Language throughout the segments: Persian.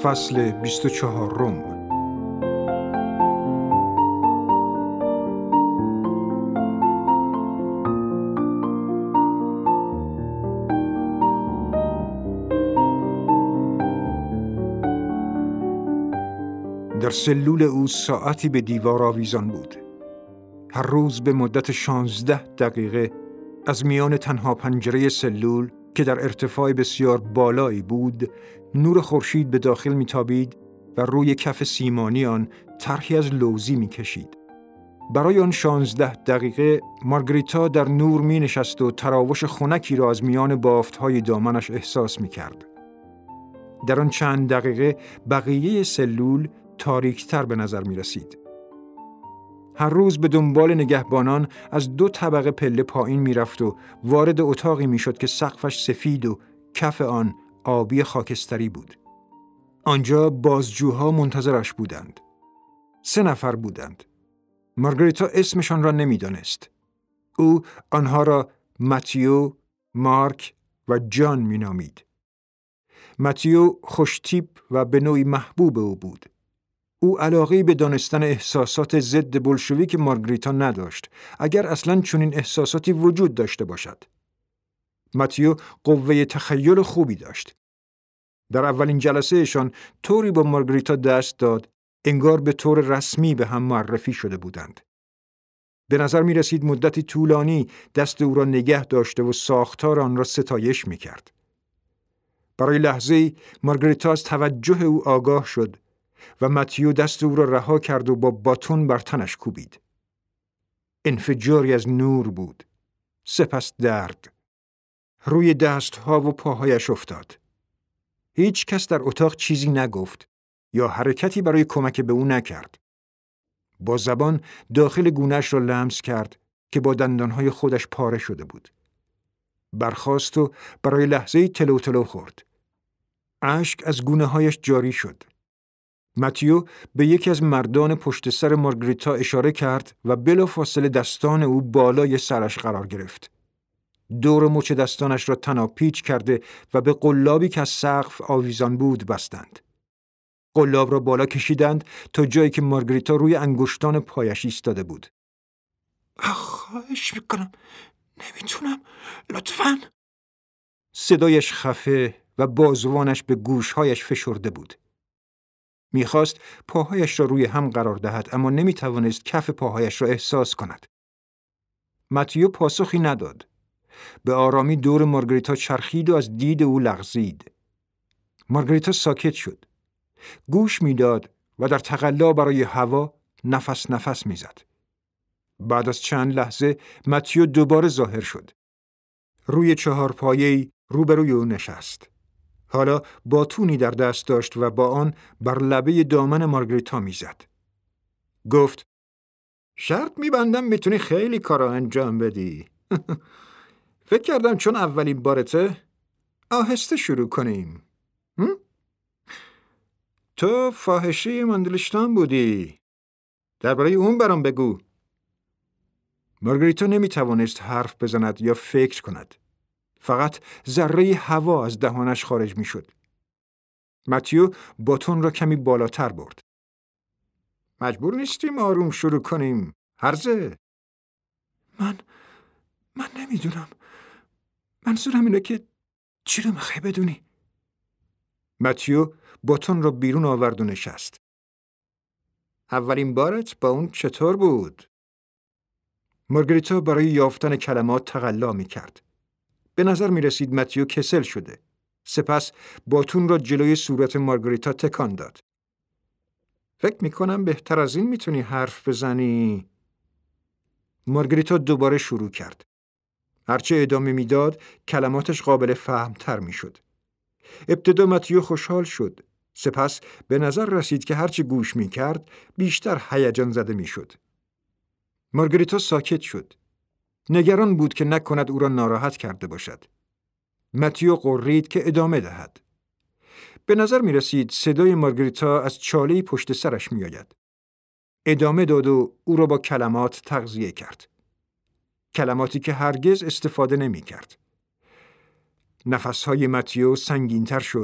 فصل 24. در سلول او ساعتی به دیوار آویزان بود. هر روز به مدت 16 دقیقه از میان تنها پنجره سلول که در ارتفاع بسیار بالایی بود، نور خورشید به داخل میتابید و روی کف سیمانی آن طرحی از لوزی میکشید. برای آن 16 دقیقه مارگریتا در نور می نشست و تراوش خنکی را از میان بافت‌های دامنش احساس میکرد. در آن چند دقیقه بقیه سلول تاریکتر به نظر می رسید. هر روز به دنبال نگهبانان از 2 طبقه پله پایین می رفت و وارد اتاقی می شد که سقفش سفید و کف آن آبی خاکستری بود. آنجا بازجوها منتظرش بودند. 3 نفر بودند. مارگریتا اسمشان را نمی دانست. او آنها را متیو، مارک و جان می نامید. متیو خوشتیپ و به نوعی محبوب او بود. او علاقه‌ای به دانستن احساسات ضد بلشویک مارگریتا نداشت، اگر اصلاً چنین احساساتی وجود داشته باشد. متیو قوه تخیل خوبی داشت. در اولین جلسهشان طوری با مارگریتا دست داد انگار به طور رسمی به هم معرفی شده بودند. به نظر می رسید مدتی طولانی دست او را نگه داشته و ساختار آن را ستایش می کرد. برای لحظه‌ای مارگریتا از توجه او آگاه شد و متیو دست او را رها کرد و با باتون بر تنش کوبید. انفجاری از نور بود. سپس درد. روی دستها و پاهایش افتاد. هیچ کس در اتاق چیزی نگفت یا حرکتی برای کمک به او نکرد. با زبان داخل گونه‌اش را لمس کرد که با دندانهای خودش پاره شده بود. برخاست و برای لحظه‌ای تلو تلو خورد. اشک از گونه‌هایش جاری شد. متیو به یکی از مردان پشت سر مارگریتا اشاره کرد و بلافاصله دستان او بالای سرش قرار گرفت. دور مچ دستانش را تناپیچ کرده و به قلابی که از سقف آویزان بود بستند. قلاب را بالا کشیدند تا جایی که مارگریتا روی انگشتان پایش ایستاده بود. خواهش میکنم، نمیتونم، لطفاً. صدایش خفه و بازوانش به گوشهایش فشرده بود. میخواست پاهایش را روی هم قرار دهد اما نمیتوانست کف پاهایش را احساس کند. متیو پاسخی نداد. به آرامی دور مارگریتا چرخید و از دید او لغزید. مارگریتا ساکت شد. گوش میداد و در تقلا برای هوا نفس نفس میزد. بعد از چند لحظه متیو دوباره ظاهر شد. روی 4 پایه‌ای روبروی او نشست. حالا باتونی در دست داشت و با آن بر لبه دامن مارگریتا میزد. گفت: شرط میبندم میتونی خیلی کارا انجام بدی. فکر کردم چون اولین بارته آهسته شروع کنیم. تو فاحشه ماندلشتان بودی. درباره اون برام بگو. مارگریتا نمیتوانست حرف بزند یا فکر کند. فقط ذره هوا از دهانش خارج میشد. متیو باتون را کمی بالاتر برد. مجبور نیستیم آروم شروع کنیم. هرزه. من نمیدونم. منظورم اینه که چی رو میخوای بدونی؟ متیو باتون را بیرون آورد و نشست. اولین بارت با اون چطور بود؟ مارگریتا برای یافتن کلمات تقلا میکرد. به نظر می رسید متیو کسل شده. سپس باتون را جلوی صورت مارگریتا تکان داد. فکر می کنم بهتر از این میتونی حرف بزنی. مارگریتا دوباره شروع کرد. هرچه ادامه میداد کلماتش قابل فهم تر می شد. ابتدا متیو خوشحال شد. سپس به نظر رسید که هرچه گوش می کرد بیشتر هیجان زده می شد. مارگریتا ساکت شد. نگران بود که نکند او را ناراحت کرده باشد. متیو قرید که ادامه دهد. به نظر می رسید صدای مارگریتا از چاله‌ای پشت سرش می آید. ادامه داد و او را با کلمات تغذیه کرد. کلماتی که هرگز استفاده نمی کرد. نفسهای متیو سنگین‌تر شد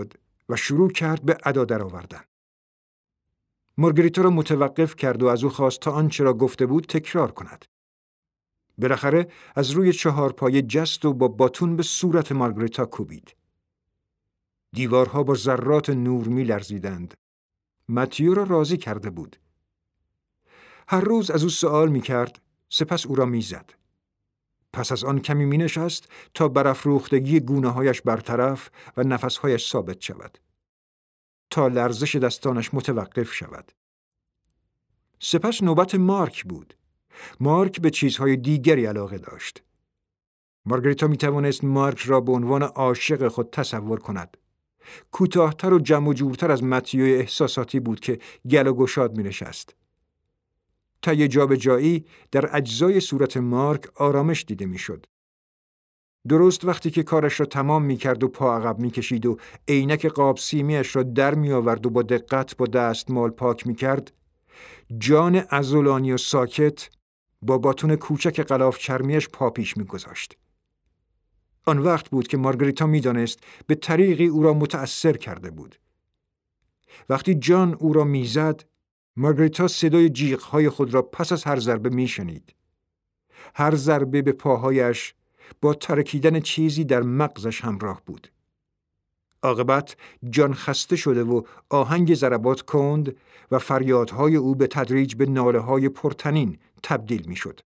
و شروع کرد به ادا درآوردن. مارگریتا را متوقف کرد و از او خواست تا آنچه را گفته بود تکرار کند. بالاخره از روی چهارپایه جست و با باتون به صورت مارگریتا کوبید. دیوارها با ذرات نور می‌لرزیدند. متیو را راضی کرده بود. هر روز از او سؤال می‌کرد، سپس او را می‌زد. پس از آن کمی می‌نشست تا برافروختگی گونه‌هایش برطرف و نفس‌هایش ثابت شود، تا لرزش دستانش متوقف شود. سپس نوبت مارک بود. مارک به چیزهای دیگری علاقه داشت. مارگریتا می‌توانست مارک را به عنوان عاشق خود تصور کند. کوتاه‌تر و جمع و جورتر از متیو احساساتی بود که گل و گشاد می‌نشست. طی جابجایی در اجزای صورت مارک آرامش دیده می‌شد. درست وقتی که کارش را تمام می‌کرد و پا عقب می‌کشید و عینک قاب سیمی‌اش را در می‌آورد و با دقت با دستمال پاک می‌کرد، جان عضلانی و ساکت با باتون کوچک غلاف چرمی‌اش پا پیش می‌گذاشت. آن وقت بود که مارگریتا می‌دانست به طریقی او را متأثر کرده بود. وقتی جان او را می‌زد، مارگریتا صدای جیغ‌های خود را پس از هر ضربه می‌شنید. هر ضربه به پاهایش با ترکیدن چیزی در مغزش همراه بود. عاقبت جان خسته شده و آهنگ ضربات کند و فریادهای او به تدریج به ناله‌های پرطنین تبدیل می‌شد.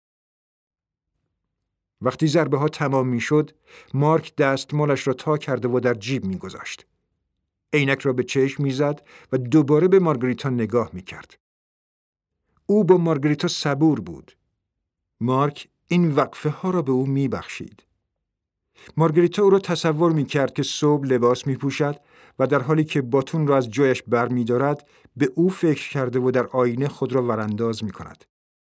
وقتی ضربه ها تمام می‌شد، مارک دستمالش را تا کرده و در جیب می‌گذاشت. عینک را به چشم می‌زد و دوباره به مارگریتا نگاه می‌کرد. او با مارگریتا صبور بود. مارک این وقفه ها را به او می‌بخشید. مارگریتا او را تصور می‌کرد که صبح لباس می‌پوشد و در حالی که باتون را از جایش برمی‌دارد به او فکر کرده و در آینه خود را ورانداز می‌کند.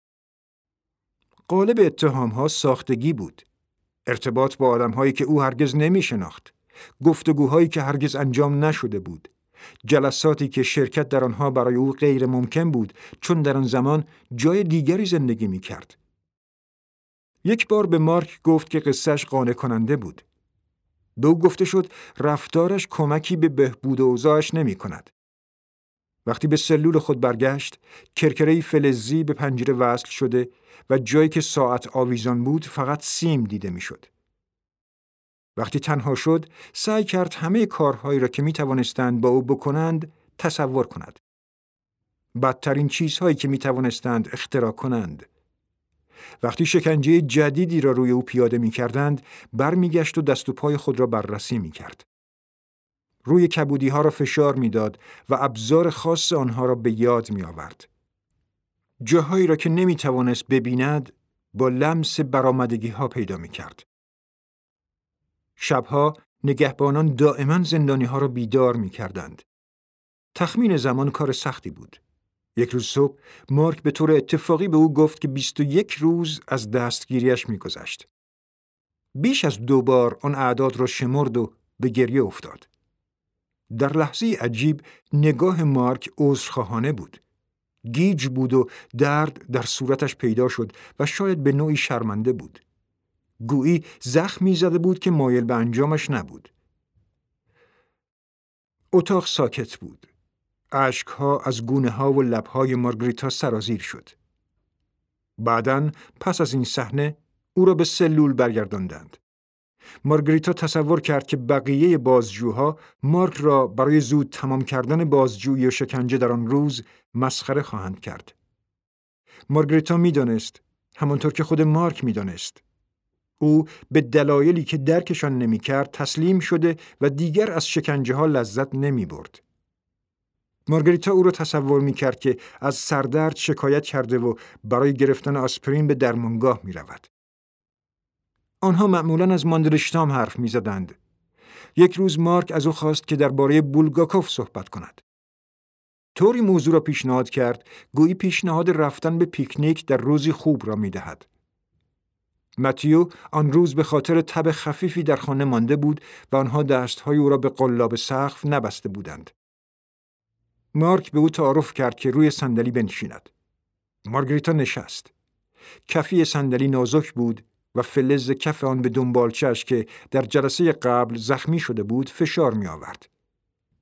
غالب اتهام‌ها ساختگی بود. ارتباط با آدم‌هایی که او هرگز نمی‌شناخت، گفتگوهایی که هرگز انجام نشده بود، جلساتی که شرکت در آنها برای او غیر ممکن بود چون در آن زمان جای دیگری زندگی می‌کرد. یک بار به مارک گفت که قصه‌اش قانع کننده بود. به او گفته شد رفتارش کمکی به بهبود اوضاعش نمی‌کند. وقتی به سلول خود برگشت، کرکره‌ای فلزی به پنجره وصل شده و جایی که ساعت آویزان بود فقط سیم دیده می‌شد. وقتی تنها شد، سعی کرد همه کارهایی را که می‌توانستند با او بکنند تصور کند. بدترین چیزهایی که می‌توانستند اختراع کنند. وقتی شکنجه جدیدی را روی او پیاده می‌کردند، برمیگشت و دست و پای خود را بررسی می‌کرد. روی کبودی‌ها را فشار می‌داد و ابزار خاص آنها را به یاد می‌آورد. جاهایی را که نمی‌توانست ببیند، با لمس برآمدگی‌ها پیدا می‌کرد. شبها نگهبانان دائما زندانی‌ها را بیدار می‌کردند. تخمین زمان کار سختی بود. یک روز صبح مارک به طور اتفاقی به او گفت که 21 روز از دستگیریش می‌گذشت. بیش از 2 بار آن اعداد را شمرد و به گریه افتاد. در لحظه عجیب نگاه مارک عذرخواهانه بود. گیج بود و درد در صورتش پیدا شد و شاید به نوعی شرمنده بود. گویی زخمی زده بود که مایل به انجامش نبود. اتاق ساکت بود. اشک‌ها از گونه‌ها و لب‌های مارگریتا سرازیر شد. بعداً پس از این صحنه او را به سلول برگرداندند. مارگریتا تصور کرد که بقیه بازجوها مارک را برای زود تمام کردن بازجویی و شکنجه در آن روز مسخره خواهند کرد. مارگریتا می‌دانست، همانطور که خود مارک می‌دانست، او به دلایلی که درکشان نمی‌کرد تسلیم شده و دیگر از شکنجه‌ها لذت نمی‌برد. مارگریتا او را تصور می‌کرد که از سردرد شکایت کرده و برای گرفتن آسپرین به درمانگاه می‌رود. آنها معمولاً از ماندلشتام حرف می‌زدند. یک روز مارک از او خواست که درباره بولگاکوف صحبت کند. طوری موضوع را پیشنهاد کرد گویی پیشنهاد رفتن به پیکنیک در روزی خوب را می‌دهد. متیو آن روز به خاطر تب خفیفی در خانه مانده بود و آنها دستهای او را به قلاب سقف نبسته بودند. مارک به او تعارف کرد که روی صندلی بنشیند. مارگریتا نشست. کفی صندلی نازک بود و فلز کف آن به دنبالچه‌اش که در جلسه قبل زخمی شده بود فشار می آورد.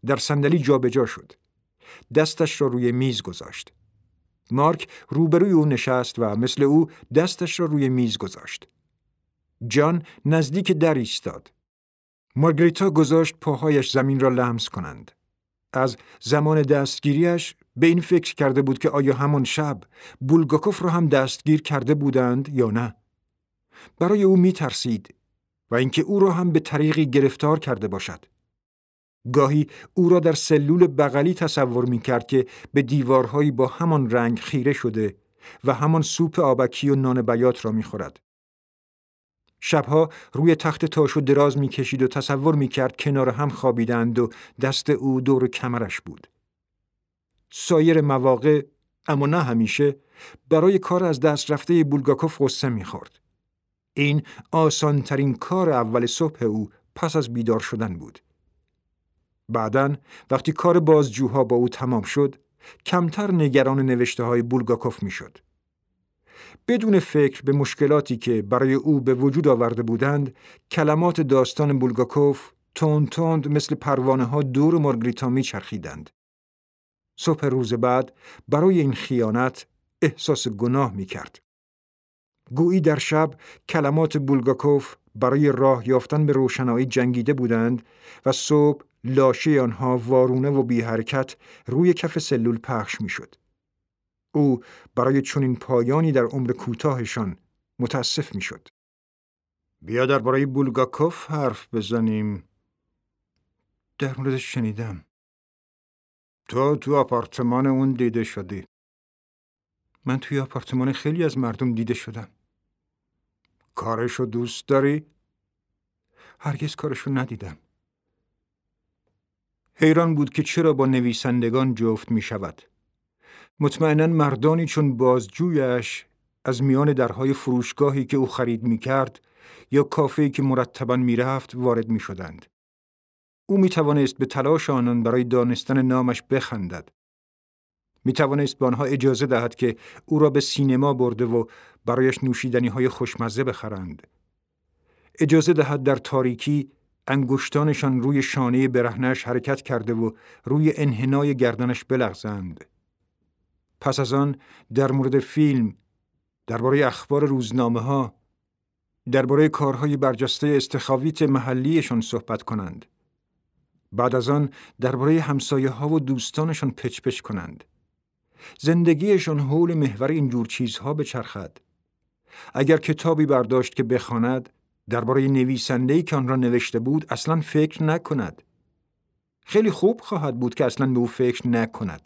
در صندلی جابجا شد. دستش را روی میز گذاشت. مارک روبروی او نشست و مثل او دستش را روی میز گذاشت. جان نزدیک در ایستاد. مارگریتا گذاشت پاهایش زمین را لمس کنند. از زمان دستگیریش به این فکر کرده بود که آیا همان شب بولگاکوف را هم دستگیر کرده بودند یا نه. برای او می ترسید و اینکه او را هم به طریقی گرفتار کرده باشد. گاهی او را در سلول بغلی تصور می کرد که به دیوارهایی با همان رنگ خیره شده و همان سوپ آبکی و نان بیات را می خورد. شبها روی تخت تاشو دراز می کشید و تصور می کرد کنار هم خوابیدند و دست او دور کمرش بود. سایر مواقع، اما نه همیشه، برای کار از دست رفته بولگاکوف غصه می خورد. این آسانترین کار اول صبح او پس از بیدار شدن بود. بعداً وقتی کار بازجوها با او تمام شد، کمتر نگران نوشته های بولگاکوف می شد. بدون فکر به مشکلاتی که برای او به وجود آورده بودند، کلمات داستان بولگاکوف تند تند مثل پروانه ها دور مارگریتا می چرخیدند. صبح روز بعد برای این خیانت احساس گناه می کرد. گویی در شب کلمات بولگاکوف برای راه یافتن به روشنایی جنگیده بودند و صبح لاشه آنها وارونه و بی حرکت روی کف سلول پخش می شد. او برای چنین پایانی در عمر کوتاهشان متاسف می شد. بیا درباره بولگاکوف حرف بزنیم. در موردش شنیدم. تو آپارتمان اون دیده شدی. من توی آپارتمان خیلی از مردم دیده شدم. کارشو دوست داری؟ هرگز کارشو ندیدم. حیران بود که چرا با نویسندگان جفت می شود. مطمئناً مردانی چون بازجویش از میان درهای فروشگاهی که او خرید می کرد یا کافه‌ای که مرتباً می رفت وارد می شدند. او می توانست به تلاش آنان برای دانستن نامش بخندد. می توانست به آنها اجازه دهد که او را به سینما برده و برایش نوشیدنی‌های خوشمزه بخرند. اجازه دهد در تاریکی انگشتانشان روی شانه برهنه‌اش حرکت کرده و روی انحنای گردنش بلغزند. پس از آن در مورد فیلم، درباره اخبار روزنامه‌ها، درباره کارهای برجسته استخابیت محلیشان صحبت کنند. بعد از آن درباره همسایه‌ها و دوستانشان پچ کنند. زندگیشان حول محور اینجور چیزها بچرخد. اگر کتابی برداشت که بخواند، درباره نویسنده‌ای که آن را نوشته بود اصلاً فکر نکند. خیلی خوب خواهد بود که اصلاً به او فکر نکند.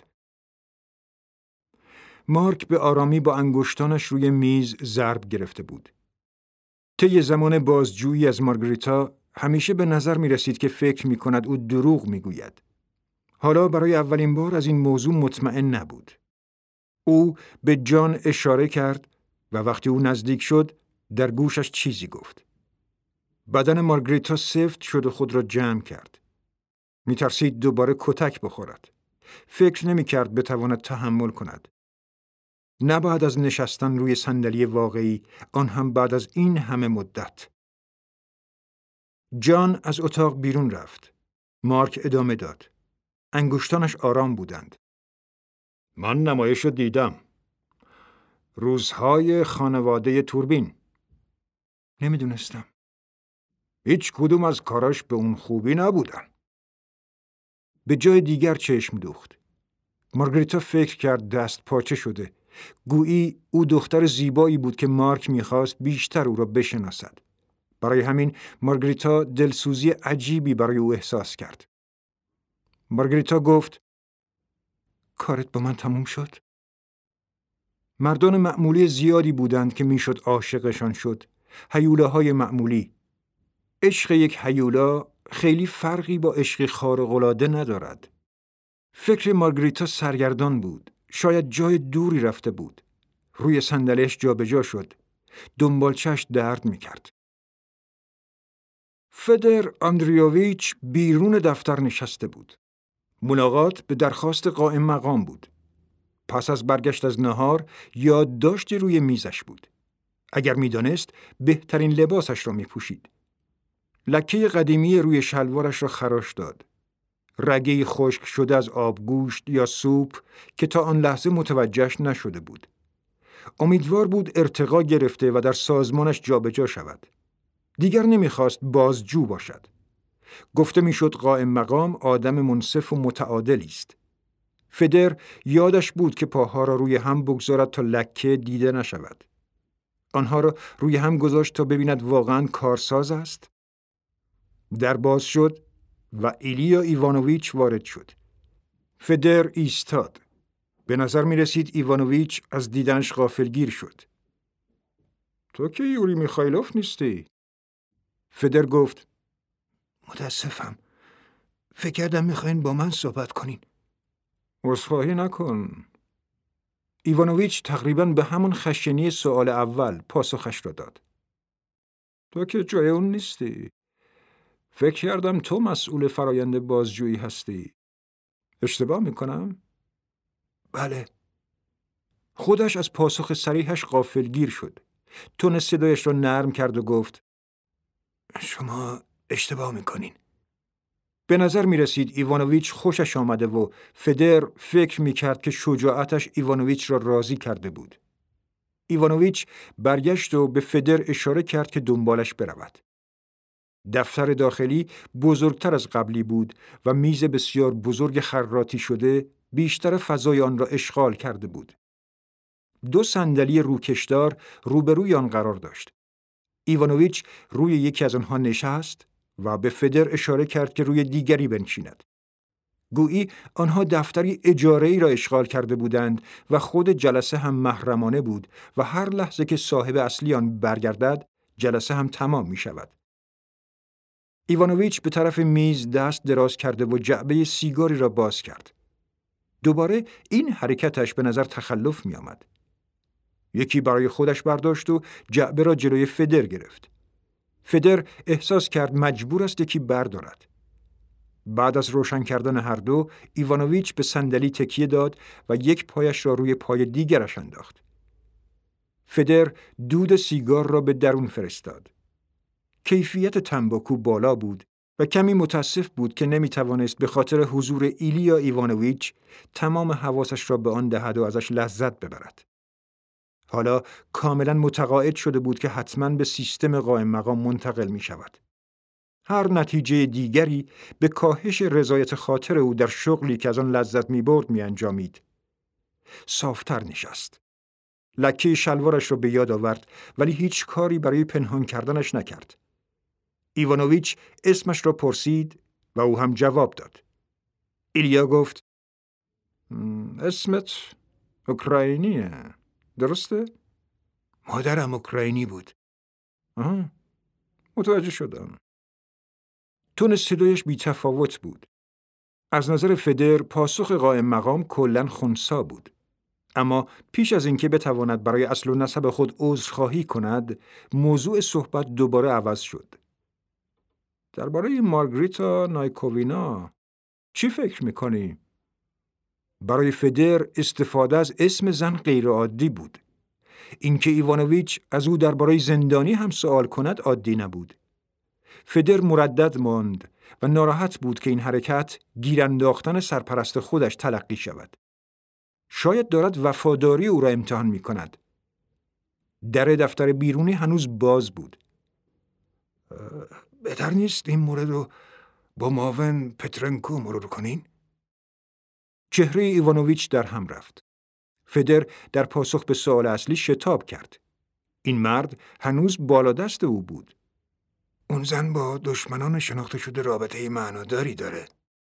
مارک به آرامی با انگشتانش روی میز ضرب گرفته بود. طی زمان بازجویی از مارگریتا همیشه به نظر می رسید که فکر می کند او دروغ می گوید. حالا برای اولین بار از این موضوع مطمئن نبود. او به جان اشاره کرد و وقتی او نزدیک شد در گوشش چیزی گفت. بدن مارگریتا سفت شد و خود را جمع کرد. می ترسید دوباره کتک بخورد. فکر نمی کرد بتواند تحمل کند. نه بعد از نشستن روی صندلی واقعی، آن هم بعد از این همه مدت. جان از اتاق بیرون رفت. مارک ادامه داد. انگشتانش آرام بودند. من نمایش رو دیدم. روزهای خانواده توربین. نمیدونستم. هیچ کدوم از کاراش به اون خوبی نبودن. به جای دیگر چشم دوخت. مارگریتا فکر کرد دست پاچه شده. گویی او دختر زیبایی بود که مارک میخواست بیشتر او را بشناسد. برای همین مارگریتا دلسوزی عجیبی برای او احساس کرد. مارگریتا گفت: کارت با من تموم شد؟ مردان معمولی زیادی بودند که میشد عاشقشان شد. هیولاهای معمولی. عشق یک هیولا خیلی فرقی با عشق خارق‌العاده ندارد. فکر مارگریتا سرگردان بود. شاید جای دوری رفته بود. روی صندلیش جابجا شد. دنبالچش درد میکرد. فدر آندریوویچ بیرون دفتر نشسته بود. ملاقات به درخواست قائم مقام بود. پس از برگشت از نهار یادداشتی روی میزش بود. اگر میدانست بهترین لباسش را میپوشید. لکه قدیمی روی شلوارش را خراش داد. رگه‌ای خشک شده از آبگوشت یا سوپ که تا آن لحظه متوجهش نشده بود. امیدوار بود ارتقا گرفته و در سازمانش جابجا شود. دیگر نمیخواست بازجو باشد. گفته میشد قائم مقام آدم منصف و متعادلی است. فدر یادش بود که پاها را روی هم بگذارد تا لکه دیده نشود. آنها را روی هم گذاشت تا ببیند واقعاً کارساز است. در باز شد و ایلیا ایوانوویچ وارد شد. فدر ایستاد. به نظر می رسید ایوانوویچ از دیدنش غافلگیر شد. تو که یوری میخایلوف نیستی؟ فدر گفت متاسفم. فکر کردم میخواین با من صحبت کنین. عذرخواهی نکن. ایوانوویچ تقریباً به همون خشنی سوال اول پاسخش را داد. تو که جای اون نیستی. فکر کردم تو مسئول فرایند بازجویی هستی. اشتباه میکنم؟ بله. خودش از پاسخ صریحش غافلگیر شد. تونست صدایش را نرم کرد و گفت شما اشتباه میکنین. به نظر می رسید ایوانوویچ خوشش آمده و فدر فکر می کرد که شجاعتش ایوانوویچ را راضی کرده بود. ایوانوویچ برگشت و به فدر اشاره کرد که دنبالش برود. دفتر داخلی بزرگتر از قبلی بود و میز بسیار بزرگ خراطی شده بیشتر فضای آن را اشغال کرده بود. 2 صندلی روکشدار روبروی آن قرار داشت. ایوانوویچ روی یکی از آنها نشست و به فدر اشاره کرد که روی دیگری بنشیند. گویی آنها دفتری اجاره‌ای را اشغال کرده بودند و خود جلسه هم محرمانه بود و هر لحظه که صاحب اصلی آن برگردد جلسه هم تمام می شود. ایوانوویچ به طرف میز دست دراز کرده و جعبه سیگاری را باز کرد. دوباره این حرکتش به نظر تخلف می آمد. یکی برای خودش برداشت و جعبه را جلوی فدر گرفت. فدر احساس کرد مجبور است یکی بردارد. بعد از روشن کردن هر دو، ایوانوویچ به صندلی تکیه داد و یک پایش را روی پای دیگرش انداخت. فدر دود سیگار را به درون فرستاد. کیفیت تنباکو بالا بود و کمی متاسف بود که نمیتوانست به خاطر حضور ایلیا ایوانوویچ تمام حواسش را به آن دهد و ازش لذت ببرد. حالا کاملا متقاعد شده بود که حتما به سیستم قائم مقام منتقل می شود. هر نتیجه دیگری به کاهش رضایت خاطر او در شغلی که از آن لذت می برد می انجامید. صافتر نشست. لکه شلوارش را به یاد آورد ولی هیچ کاری برای پنهان کردنش نکرد. ایوانوویچ اسمش را پرسید و او هم جواب داد. ایلیا گفت اسمت اوکراینیه، درسته؟ مادرم اوکراینی بود. متوجه شدم. تون صدایش بی تفاوت بود. از نظر فدر پاسخ قائم مقام کلاً خنثی بود. اما پیش از اینکه بتواند برای اصل و نسب خود عذرخواهی کند، موضوع صحبت دوباره عوض شد. درباره مارگریتا نایکووینا چی فکر میکنی؟ برای فدر استفاده از اسم زن غیرعادی بود. اینکه ایوانوویچ از او درباره زندانی هم سوال کند عادی نبود. فدر مردد ماند و ناراحت بود که این حرکت گیر انداختن سرپرست خودش تلقی شود. شاید دارد وفاداری او را امتحان می کند. در دفتر بیرونی هنوز باز بود. بهتر نیست این مورد رو با معاون پترنکو مرور کنین؟ چهره ایوانوویچ در هم رفت. فدر در پاسخ به سوال اصلی شتاب کرد. این مرد هنوز بالادست او بود. اون زن با دشمنان شناخته شده رابطه معناداری داره.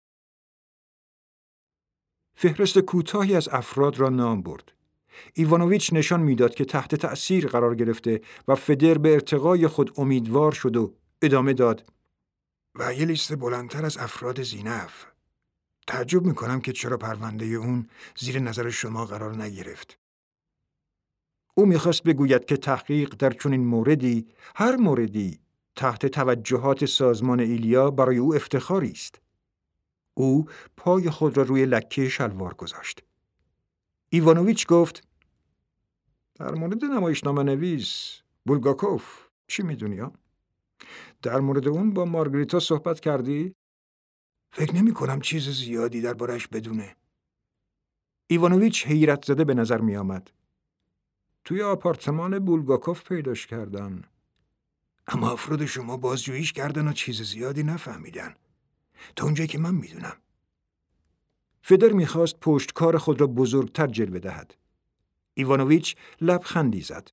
فهرست کوتاهی از افراد را نام برد. ایوانوویچ نشان میداد که تحت تأثیر قرار گرفته و فدر به ارتقای خود امیدوار شد و ادامه داد. و یه لیست بلندتر از افراد زینف. تعجب میکنم که چرا پرونده اون زیر نظر شما قرار نگرفت. او میخواست بگوید که تحقیق در چنین موردی، هر موردی، تحت توجهات سازمان ایلیا برای او افتخاری است. او پای خود را روی لکه شلوار گذاشت. ایوانوویچ گفت در مورد نمایشنامه نویس بولگاکوف چی میدونی ها؟ در مورد اون با مارگریتا صحبت کردی؟ فکر نمی کنم چیز زیادی دربارش بدونه. ایوانوویچ حیرت زده به نظر می آمد. توی آپارتمان بولگاکوف پیداش کردن. اما افراد شما بازجوییش کردن و چیز زیادی نفهمیدن. تا اونجایی که من میدونم. فدر میخواست پشتکار خود را بزرگتر جلوه دهد. ایوانوویچ لبخندی زد.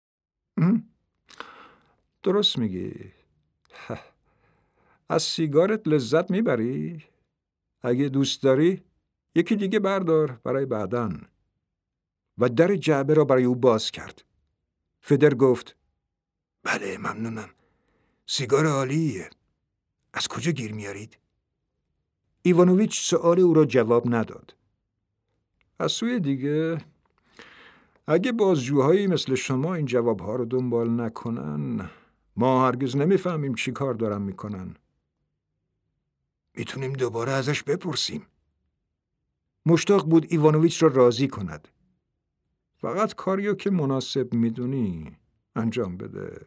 درست میگی. از سیگارت لذت میبری؟ اگه دوست داری یکی دیگه بردار برای بعدن. و در جعبه را برای او باز کرد. فدر گفت بله ممنونم. سیگار عالیه. از کجا گیر میارید؟ ایوانوویچ سؤال او را جواب نداد. از سوی دیگه اگه بازجوهایی مثل شما این جوابها رو دنبال نکنن ما هرگز نمیفهمیم چی کار دارن میکنن. میتونیم دوباره ازش بپرسیم. مشتاق بود ایوانوویچ را راضی کند. فقط کاریو که مناسب میدونی انجام بده.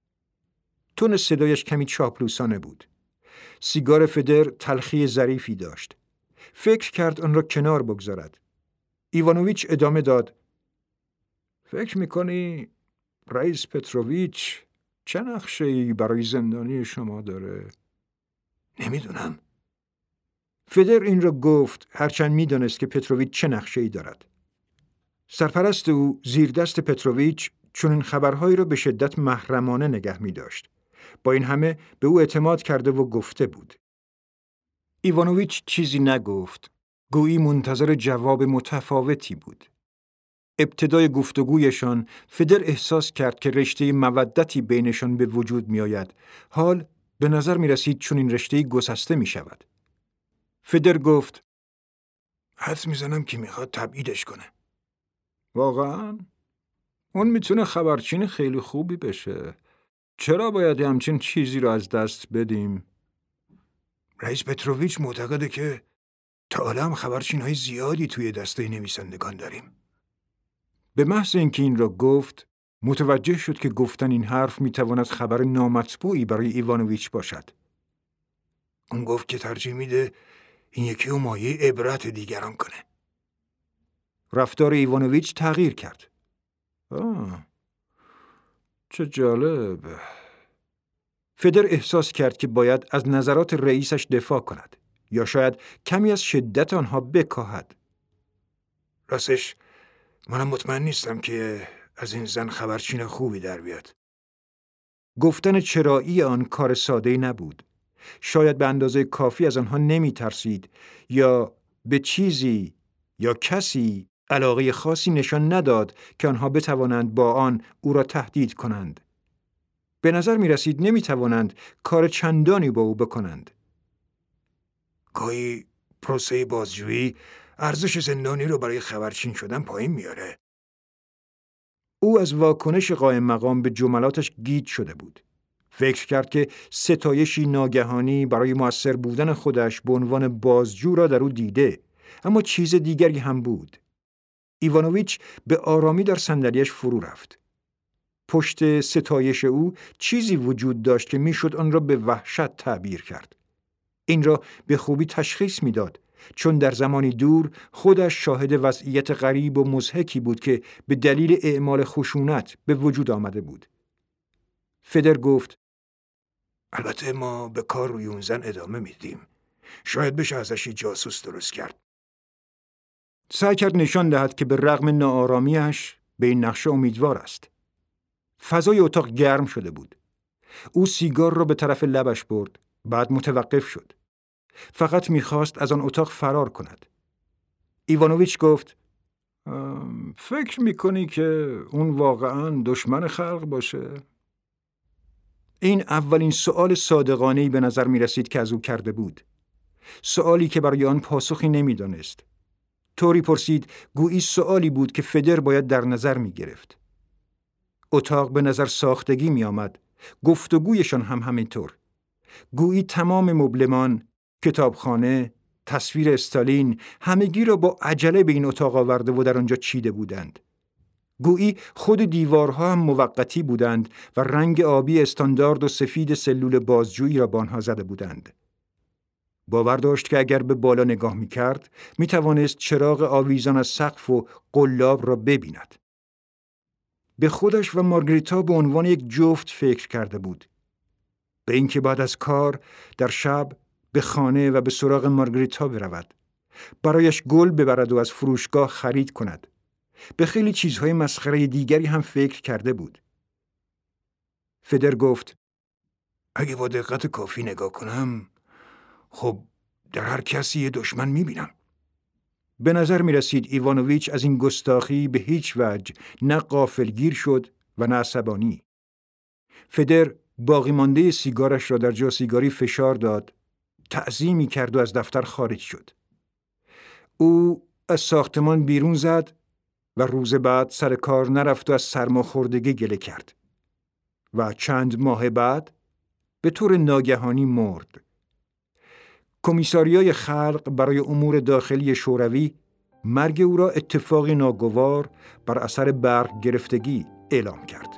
تون صدایش کمی چاپلوسانه بود. سیگار فدر تلخی ظریفی داشت. فکر کرد آن را کنار بگذارد. ایوانوویچ ادامه داد. فکر میکنی رئیس پتروویچ چه نقشه‌ای برای زندانی شما داره؟ نمیدونم. فدر این را گفت هرچند میدانست که پتروویچ چه نقشه‌ای دارد. سرپرست او زیر دست پتروویچ چون این خبرهایی را به شدت محرمانه نگه می داشت. با این همه به او اعتماد کرده و گفته بود. ایوانوویچ چیزی نگفت. گویی منتظر جواب متفاوتی بود. ابتدای گفتگویشان فدر احساس کرد که رشته مودتی بینشان به وجود می آید. حال به نظر می رسید چون این رشته گسسته می شود. فدر گفت حدس می زنم که می خواد تبعیدش کنه. واقعاً؟ اون میتونه خبرچین خیلی خوبی بشه. چرا باید همچین چیزی رو از دست بدیم؟ رئیس پتروویچ معتقده که تا حالا هم خبرچین‌های زیادی توی دسته نویسندگان داریم. به محض اینکه این را گفت، متوجه شد که گفتن این حرف میتواند خبر نامطبوعی برای ایوانوویچ باشد. اون گفت که ترجیح میده این یکی رو مایه عبرت دیگران کنه. رفتار ایوانوویچ تغییر کرد. چه جالب. فدر احساس کرد که باید از نظرات رئیسش دفاع کند یا شاید کمی از شدت آنها بکاهد. راستش منم مطمئن نیستم که از این زن خبرچین خوبی در بیاد. گفتن چرایی آن کار ساده‌ای نبود. شاید به اندازه کافی از آنها نمی ترسید یا به چیزی یا کسی علاقه خاصی نشان نداد که آنها بتوانند با آن او را تهدید کنند. به نظر می رسید نمی توانند کار چندانی با او بکنند. گاهی پروسه بازجویی ارزش زندانی رو برای خبرچین شدن پایین میاره. او از واکنش قائم مقام به جملاتش گیج شده بود. فکر کرد که ستایشی ناگهانی برای مؤثر بودن خودش به عنوان بازجو را در او دیده، اما چیز دیگری هم بود. ایوانوویچ به آرامی در صندلیاش فرو رفت. پشت ستایش او چیزی وجود داشت که میشد آن را به وحشت تعبیر کرد. این را به خوبی تشخیص میداد، چون در زمانی دور خودش شاهد وضعیت غریب و مضحکی بود که به دلیل اعمال خشونت به وجود آمده بود. فدر گفت البته ما به کار روی اون زن ادامه میدیم. شاید بشه ازش جاسوس درست کرد. سعی کرد نشان دهد که به رغم ناآرامیش به این نقشه امیدوار است. فضای اتاق گرم شده بود. او سیگار را به طرف لبش برد، بعد متوقف شد. فقط میخواست از آن اتاق فرار کند. ایوانوویچ گفت فکر میکنی که اون واقعاً دشمن خلق باشه؟ این اولین سؤال صادقانه‌ای به نظر میرسید که از او کرده بود. سؤالی که برای آن پاسخی نمیدانست. طوری پرسید گویی سؤالی بود که فدر باید در نظر میگرفت. اتاق به نظر ساختگی میآمد. گفتگویشان هم همینطور. گویی تمام مبلمان، کتابخانه، تصویر استالین همگی را با عجله به این اتاق آورده و در آنجا چیده بودند. گویی خود دیوارها هم موقتی بودند و رنگ آبی استاندارد و سفید سلول بازجویی را به آنها زده بودند. باور داشت که اگر به بالا نگاه می‌کرد، می‌توانست چراغ آویزان از سقف و قلاب را ببیند. به خودش و مارگریتا به عنوان یک جفت فکر کرده بود. به اینکه بعد از کار در شب به خانه و به سراغ مارگریتا برود. برایش گل ببرد و از فروشگاه خرید کند. به خیلی چیزهای مسخره دیگری هم فکر کرده بود. فدر گفت: اگه با دقت کافی نگاه کنم، خب در هر کسی یه دشمن میبینم. به نظر میرسید ایوانوویچ از این گستاخی به هیچ وجه نه غافلگیر شد و نه عصبانی. فدر باقی مانده سیگارش را در جا سیگاری فشار داد، تعظیمی کرد و از دفتر خارج شد. او از ساختمان بیرون زد و روز بعد سر کار نرفت و از سرماخوردگی گله کرد. و چند ماه بعد به طور ناگهانی مرد. کمیساریای خلق برای امور داخلی شوروی مرگ او را اتفاقی ناگوار بر اثر برق گرفتگی اعلام کرد.